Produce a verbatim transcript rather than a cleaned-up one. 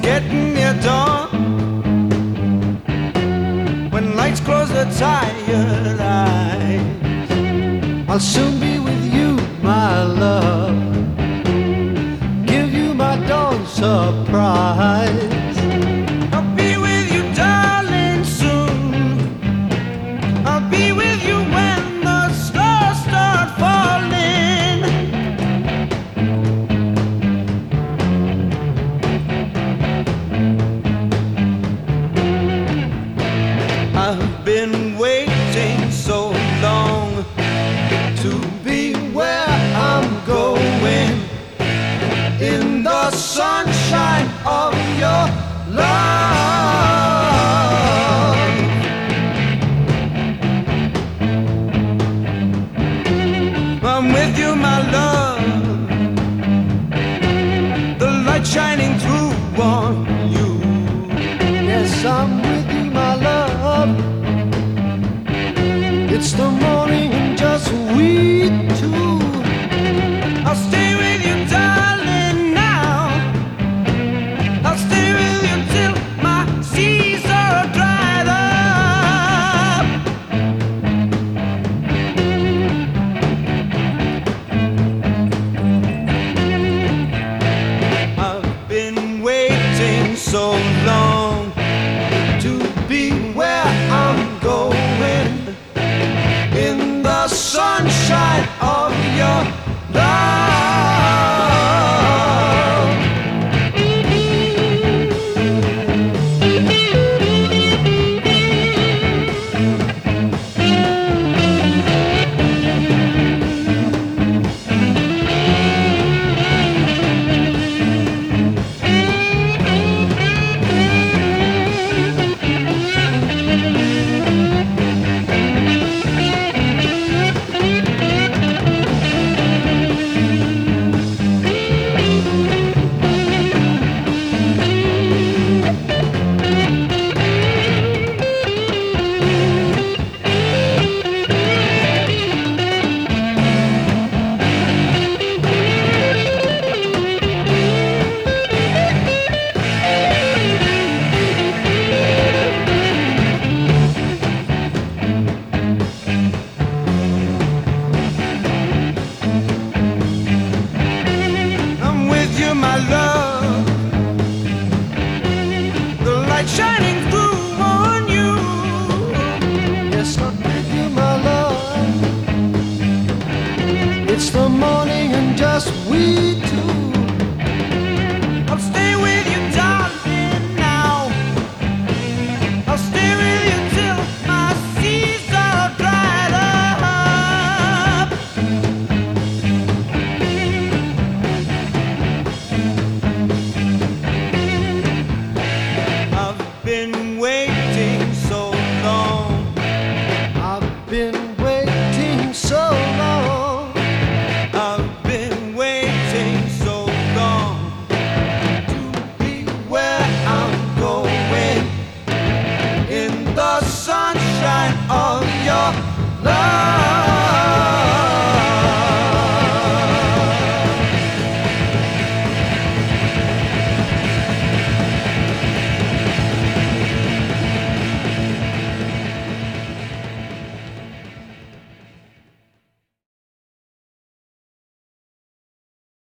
getting near dawn. When lights close the tired eyes, I'll soon be with you, my love. Give you my dawn surprise. I'll be with you, darling, soon. I'll be with you when the stars start falling. I've been waiting so long to be where I'm going, in the sunshine of your love. I'm with you, my love, the light shining through on you. Yes, I'm with you, my love. It's the morning and just we two. I'll stay with you, darling, now. I'll stay with you till my seas are dried up. I've been waiting so long to be where I'm going, in the sunshine of your love. My love, the light shining through on you. Yes, I'm with you, my love. It's the morning and just we